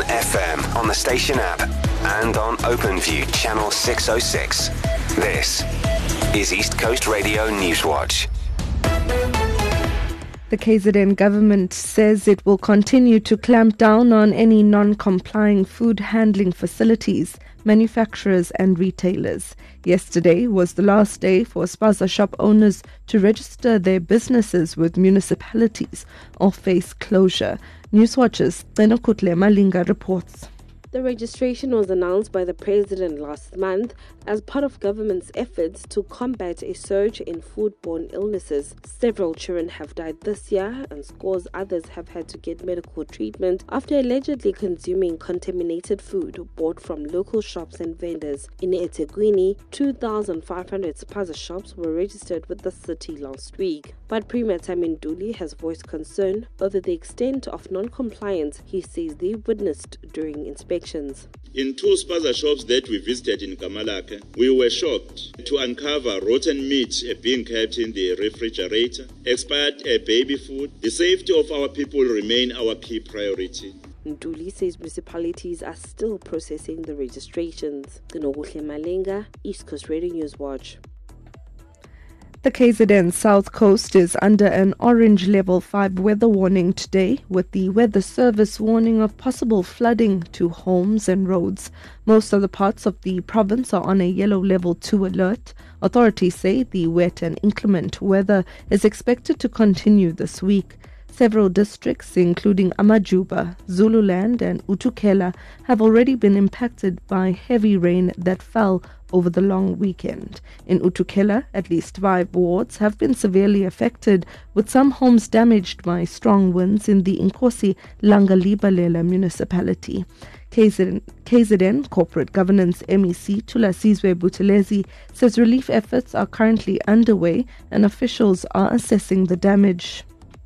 FM on the station app and on OpenView channel 606. This is East Coast Radio Newswatch. The KZN government says it will continue to clamp down on any non-complying food handling facilities, manufacturers and retailers. Yesterday was the last day for spaza shop owners to register their businesses with municipalities or face closure. Newswatch's Tenokutle Malinga reports. The registration was announced by the president last month as part of government's efforts to combat a surge in foodborne illnesses. Several children have died this year and scores others have had to get medical treatment after allegedly consuming contaminated food bought from local shops and vendors. In eThekwini, 2,500 spaza shops were registered with the city last week. But Premier Tami Ntuli has voiced concern over the extent of non-compliance he says they witnessed during inspections. In two spaza shops that we visited in Kamalake, we were shocked to uncover rotten meat being kept in the refrigerator, expired baby food. The safety of our people remain our key priority. Ntuli says municipalities are still processing the registrations. Tenokutle Malinga, East Coast Radio Newswatch. The KZN South Coast is under an orange level 5 weather warning today, with the Weather Service warning of possible flooding to homes and roads. Most other parts of the province are on a yellow level 2 alert. Authorities say the wet and inclement weather is expected to continue this week. Several districts, including Amajuba, Zululand and Utukela, have already been impacted by heavy rain that fell over the long weekend. In Utukela, at least 5 wards have been severely affected, with some homes damaged by strong winds in the Inkosi Langalibalela municipality. KZN Corporate Governance MEC Thulasizwe Buthelezi says relief efforts are currently underway and officials are assessing the damage.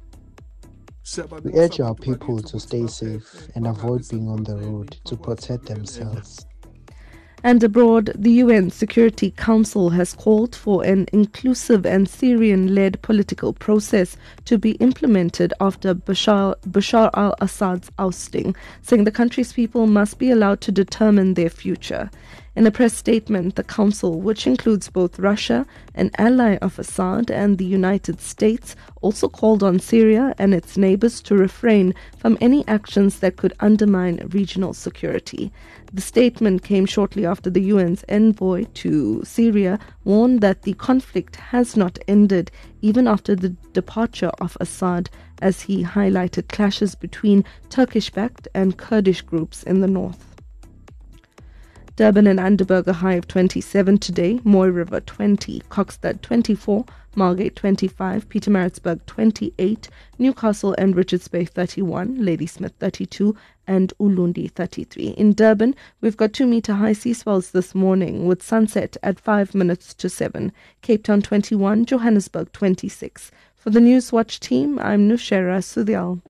We urge our people to stay safe and avoid being on the road to protect themselves. And abroad, the UN Security Council has called for an inclusive and Syrian-led political process to be implemented after Bashar al-Assad's ousting, saying the country's people must be allowed to determine their future. In a press statement, the Council, which includes both Russia, an ally of Assad, and the United States, also called on Syria and its neighbors to refrain from any actions that could undermine regional security. The statement came shortly after the UN's envoy to Syria warned that the conflict has not ended even after the departure of Assad, as he highlighted clashes between Turkish-backed and Kurdish groups in the north. Durban and Underberg a high of 27 today, Moy River 20, Kokstad 24, Margate 25, Pietermaritzburg 28, Newcastle and Richards Bay 31, Ladysmith 32 and Ulundi 33. In Durban, we've got 2-meter high sea swells this morning with sunset at 5 minutes to 7. Cape Town 21, Johannesburg 26. For the Newswatch team, I'm Nushera Sudhyal.